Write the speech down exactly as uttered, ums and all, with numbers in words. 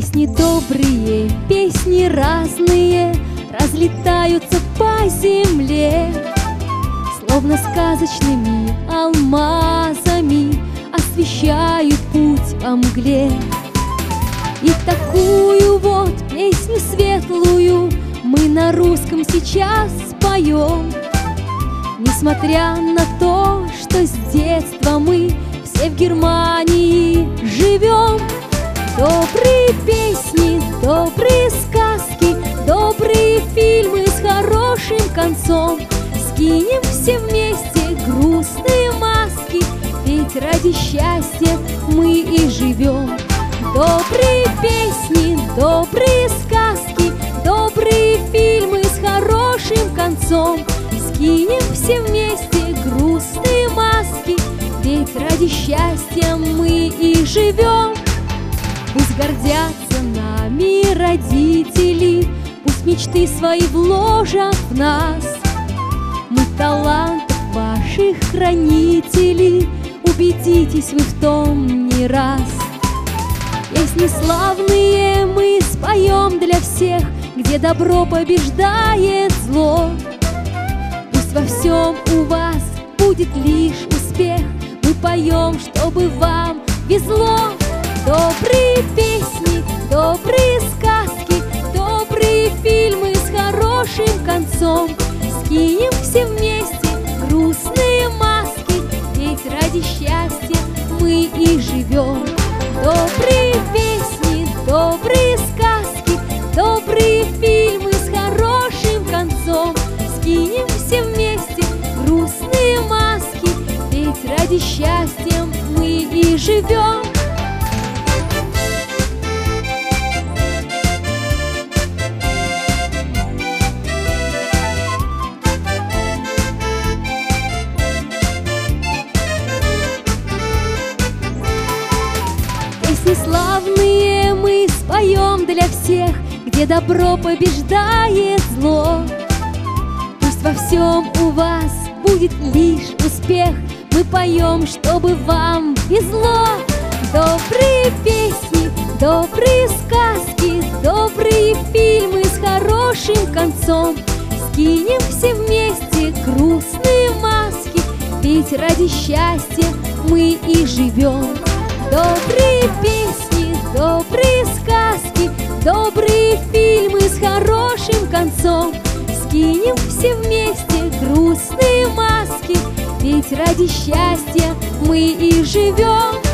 Песни добрые, песни разные разлетаются по земле, словно сказочными алмазами освещают путь во мгле. И такую вот песню светлую мы на русском сейчас споем, несмотря на то, что с детства мы все в Германии живем. Добрые песни, добрые сказки, добрые фильмы с хорошим концом. Скинем все вместе грустные маски, ведь ради счастья мы и живем. Добрые песни, добрые сказки, добрые фильмы с хорошим концом. Скинем все вместе грустные маски, ведь ради счастья мы и живем. Пусть гордятся нами родители, пусть мечты свои вложат в нас. Мы талантов ваших хранители, убедитесь вы в том не раз. Песни славные мы споем для всех, где добро побеждает зло. Пусть во всем у вас будет лишь успех, мы поем, чтобы вам везло. Добрые песни, добрые сказки, добрые фильмы с хорошим концом. Скинем все вместе грустные маски, ведь ради счастья мы и живем. Добрые песни, добрые сказки, добрые фильмы с хорошим концом. Скинем все вместе грустные маски, ведь ради счастья мы и живем. Песни славные мы споем для всех, где добро побеждает зло. Пусть во всем у вас будет лишь успех, мы поем, чтобы вам везло. Добрые песни, добрые сказки, добрые фильмы с хорошим концом. Скинем все вместе грустные маски, ведь ради счастья мы и живем. Добрые песни, добрые сказки, добрые фильмы с хорошим концом. Скинем все вместе грустные маски, ведь ради счастья мы и живем.